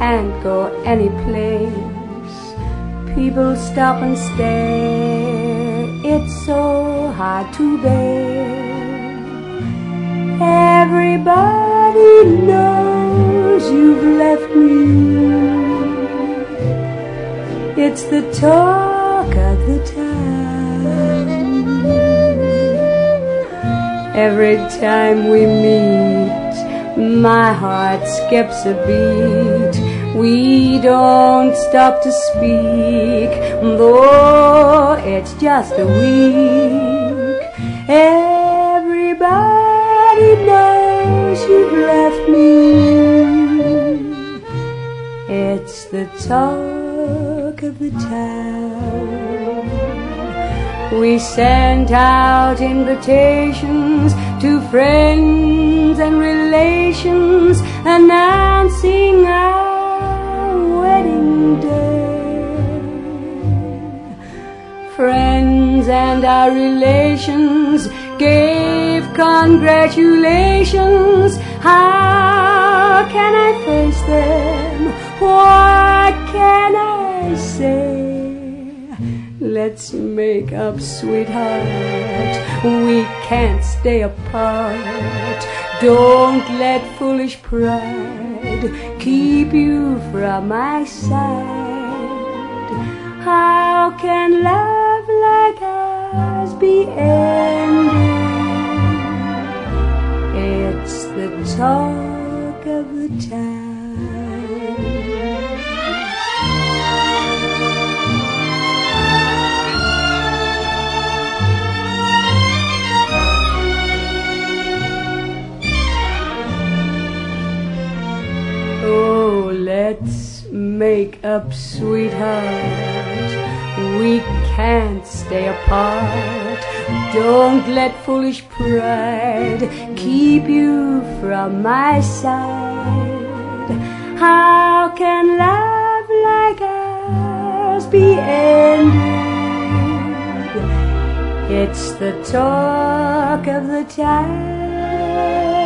can't go any place. People stop and stare, it's so hard to bear. Everybody knows you've left me. It's the talk of the town. Every time we meet, my heart skips a beat. We don't stop to speak, though it's just a week. Everybody knows you've left me. It's the talk of the town. We sent out invitations to friends and relations, announcing our wedding day. Friends and our relations gave congratulations. How can I face them? What can I say? Let's make up, sweetheart. We can't stay apart. Don't let foolish pride keep you from my side. How can love like ours be ended? It's the talk of the town. Oh, let's make up, sweetheart. We can't stay apart. Don't let foolish pride keep you from my side. How can love like ours be ended? It's the talk of the town.